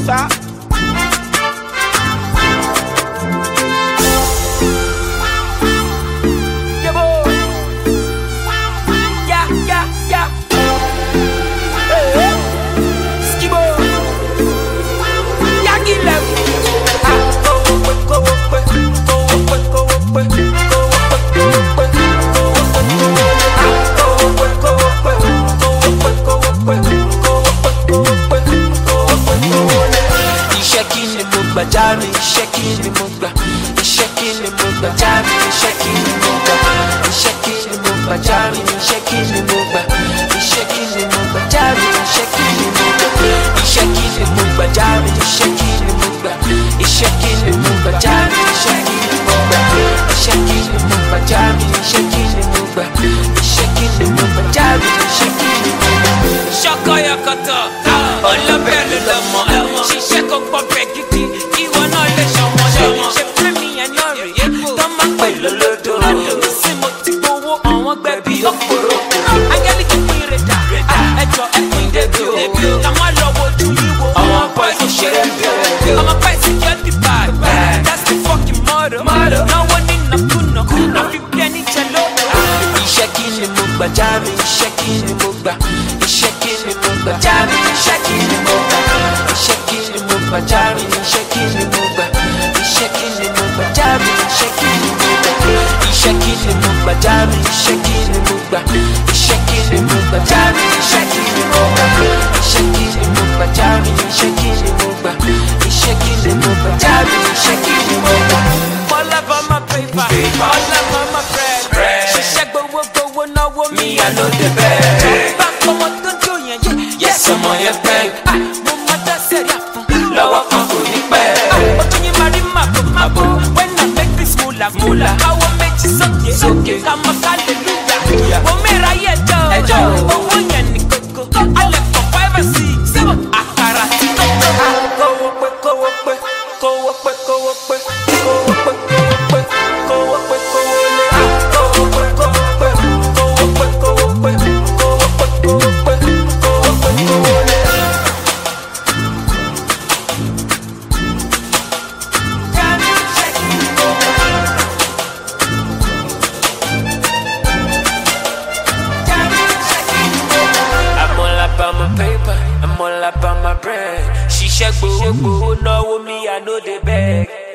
Sha. Yeah, boy. Yeah. Hey. Skibo. Yeah, give them. Jami, shaking the mugba, shaking the mugba, Jami, shaking the mugba, shaking the mugba, Jami, shaking the mugba, shaking the mugba, Jami, shaking the mugba, shaking the mugba, Jami, shaking the mugba, shaking the mugba, Jami, shaking the mugba, shaking the mugba, Jami, shaking the mugba, shaking the mugba, Jami, shaking the mugba. Shaka yakata, all of them, she shake up a peggy. Jami, shaking the mugba, shaking the mugba, Jami, shaking the mugba, shaking the mugba, Jami, shaking the mugba, shaking the mugba, Jami, shaking the mugba, shaking the mugba, Jami, shaking the mugba, shaking the mugba, Jami, shaking the mugba, shaking the mugba, Jami, shaking the mugba, shaking the mugba, Jami, shaking the mugba. All up on my paper, all up on my bread. She shake me, I know the best. Back on what to do, yes, I'm on your bank. Mama, that's it. Lower company bag. But when you marry my boo, when I make this moolah, I will make you so okay. I'm a hallelujah. Oh, me, I oh, one yanny coco. I left for 5 or 6. Akarati. I'm all up on my bread. She shake boo, no me, I know the bag.